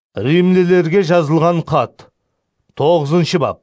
Римлілерге жазылған хат. 9 бап.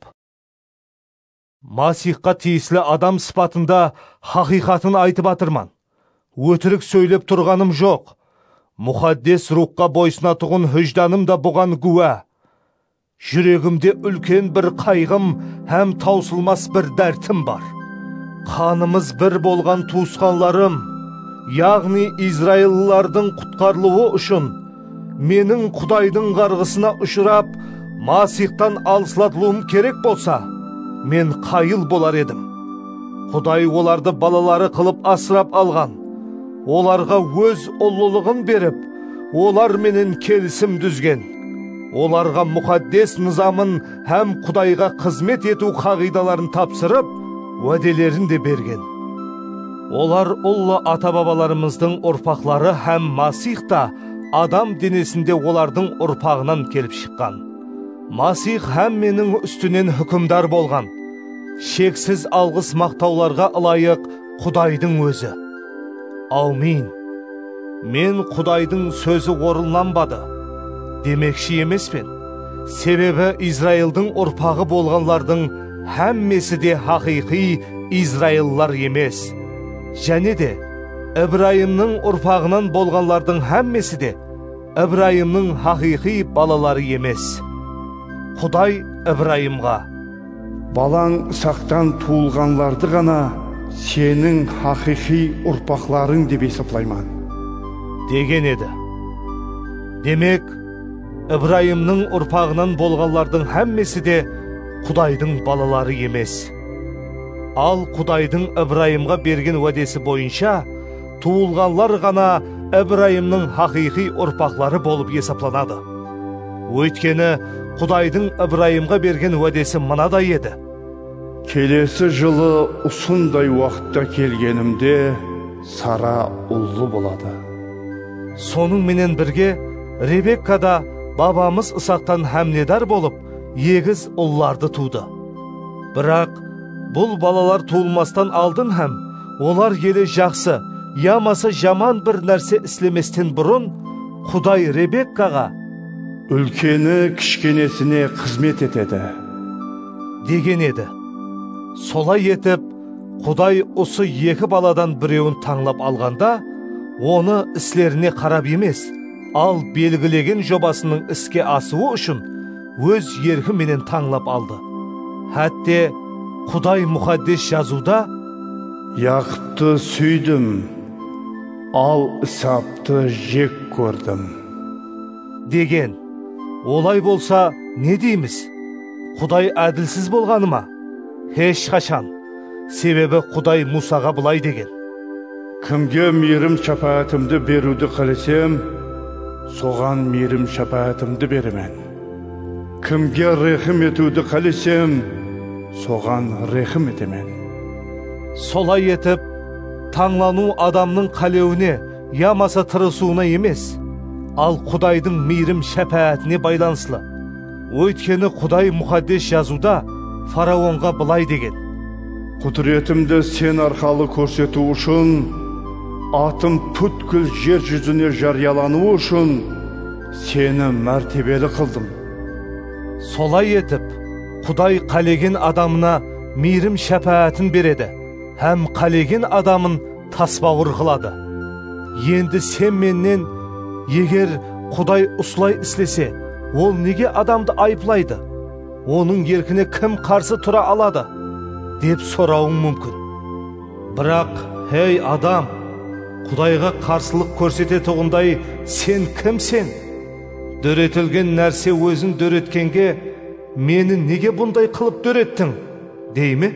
Масихқа тиесілі адам сыпатында хақиқатын айтып атырман. Өтірік сөйлеп тұрғаным жоқ. Мұқаддес рухқа бойсынатығын хүжданым да бұған гуә. Жүрегімде үлкен бір қайғым һәм таусылмас бір дәртім бар. Қанымыз бір болған туысқанларым, яғни Израилылардың құтқарылуы үшін менің Құдайдың қарғысына ұшырап, Масихтан алысылатылуым керек болса, мен қайыл болар едім. Құдай оларды балалары қылып асырап алған. Оларға өз ұлылығын беріп, олар менен келісім дүзген. Оларға мұқаддес низамын һәм Құдайға қызмет ету қағидаларын тапсырып, уәделерін де берген. Олар ұлы ата-бабаларымыздың ұрпақлары һәм Масих та адам денесінде олардың ұрпағынан келіп шыққан. Масих һәм менің үстінен хүкімдар болған. Шексіз алғыс мақтауларға лайық Құдайдың өзі. Аумин. Мен Құдайдың сөзі орынланбады демекші емеспен. Себебі Израилдің ұрпағы болғанлардың һәммесі де хақиқи Израиллар емес. Және де Ибраимның ұрпағынан болғанлардың һәммесі де Ибраимның хақиқи балалары емес. Құдай Ибраимға: балаң сақтан туылғанларды ғана сенің хақиқи ұрпақларың деп есептайман деген еді. Демек, Ибраимның ұрпағынан болғанлардың һәммесі де Құдайдың балалары емес. Ал Құдайдың Ибраимға берген уәдесі бойынша туылғанлар ғана Ибраимның хақиқи ұрпақлары болып есепланады. Өйткені Құдайдың Ибраимға берген уәдесі мынадай еді: келесі жылы ұсындай уақытта келгенімде Сара ұлы болады. Соның менен бірге Ребекка да бабамыз Исақтан һәмнедар болып, егіз ұлларды туды. Бірақ бұл балалар туылмастан алдын һәм олар елі жақсы, ямасы жаман бір нәрсе істеместен бұрын Құдай Ребеккаға: үлкені кішкенесіне қызмет етеді деген еді. Солай етіп, Құдай осы екі баладан біреуін таңлап алғанда, оны іслеріне қарап емес, ал белгілеген жобасының іске асуы үшін өз еркі менен таңлап алды. Хәтте Құдай мұқаддес жазуда: Яқыпты сүйдім, ал Исапты жек көрдім деген. Олай болса, не дейміз? Құдай әділсіз болғаны ма? Еш қашан. Себебі Құдай Мусаға былай деген: кімге мейірім шапаатымды беруді қалесем, соған мейірім шапаатымды беремен. Кімге рехім етуді қалесем, соған рехім етемен. Солай етіп, таңлану адамның қалеуіне, ямаса тырысуына емес, ал Құдайдың мейірім шапаатіне байланысты. Өйткені Құдай мұқаддес жазуда фараонға былай деген: құдіретімді сен арқалы көрсету үшін, атым бүткіл жер жүзіне жариялану үшін сені мәртебелі қылдым. Солай етіп, Құдай қалеген адамына мейірім шапаатын береді, һәм қалеген адамын тасбауыр қылады. Енді сен менен, егер Құдай ұслай істесе, ол неге адамды айыплайды? Оның еркіне кім қарсы тұра алады? Деп сұрауың мүмкін. Бірақ, хей адам, Құдайға қарсылық көрсететұғындай сен кімсен? Дөретілген нәрсе өзін дөреткенге, мені неге бұндай қылып дөреттің, дей ме?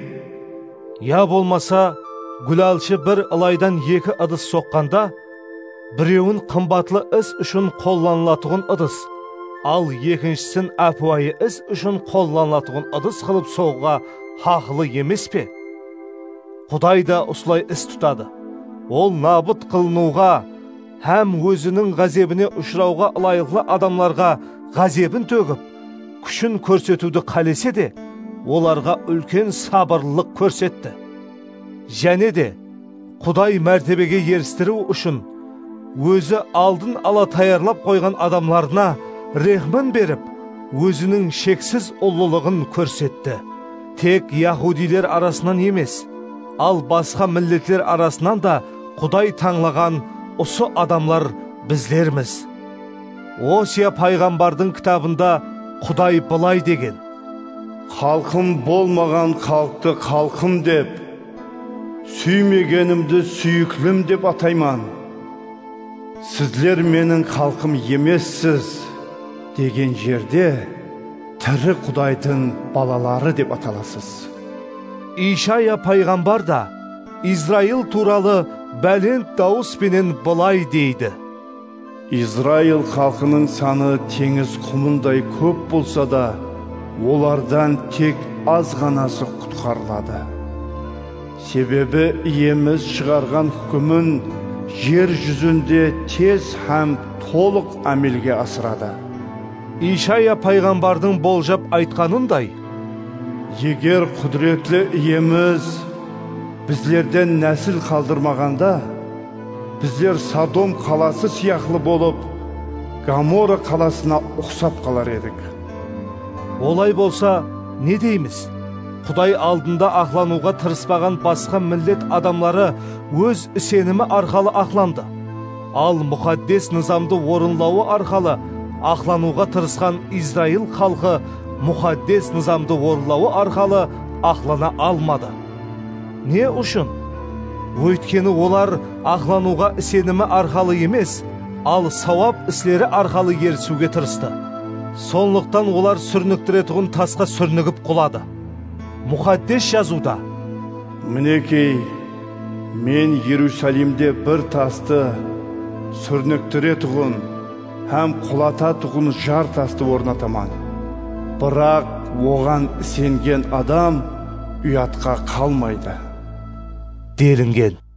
Я болмаса, гүлалшы бір ылайдан екі ыдыс соққанда, біреуін қымбатлы іс үшін қолланылатығын ыдыс, ал екіншісін әпуайы іс үшін қолланылатығын ыдыс қылып соғуға хақылы емес пе? Құдай да осылай іс тұтады. Ол набыт қылынуға һәм өзінің ғазебіне ұшырауға лайықлы адамларға ғазебін төгіп, күшін көрсетуді қалесе де, оларға үлкен сабырлылық көрсетті. Және де Құдай мәртебеге ерістіру үшін өзі алдын ала таярлап қойған адамларына рехмін беріп, өзінің шексіз ұлылығын көрсетті. Тек яһудилер арасынан емес, ал басқа миллетлер арасынан да Құдай таңлаған осы адамлар біздерміз. Осия пайғамбардың кітабында Құдай былай деген: «Халқым болмаған халықты халқым деп, сүймегенімді сүйіклім деп атайман. Сізлер менің халқым емессіз» деген жерде тірі Құдайдың балалары деп аталасыз. Ишая пайғамбар да Израил туралы бәлент дауыспенен былай дейді: Израил халқының саны теңіз құмындай көп болса да, олардан тек аз ғанасы құтқарылады. Себебі иеміз шығарған үкімін жер жүзінде тез һәм толық әмелге асырады. Ишая пайғамбардың болжап айтқанындай: егер құдіретлі иеміз біздерден нәсіл қалдырмағанда, біздер Содом қаласы сияқлы болып, Гомора қаласына ұқсап қалар едік. Олай болса, не дейміз? Құдай алдында ақлануға тырыспаған басқа миллет адамлары өз сенімі арқалы ақланды. Ал мұқаддес низамды орынлауы арқалы ақлануға тырысқан Израил халқы мұқаддес низамды орынлауы арқалы ақлана алмады. Не үшін? Өйткені олар ақлануға сенімі арқалы емес, ал сауап істері арқалы ерісуге тырысты. Сондықтан олар сүрніктіретұғын тасқа сүрнігіп құлады. Мұқаддес жазуда: «Мінекей, мен Иерусалимде бір тасты сүрніктіретұғын һәм құлататұғын жар тасты орнатаман. Бірақ оған сенген адам ұятқа қалмайды» делінген.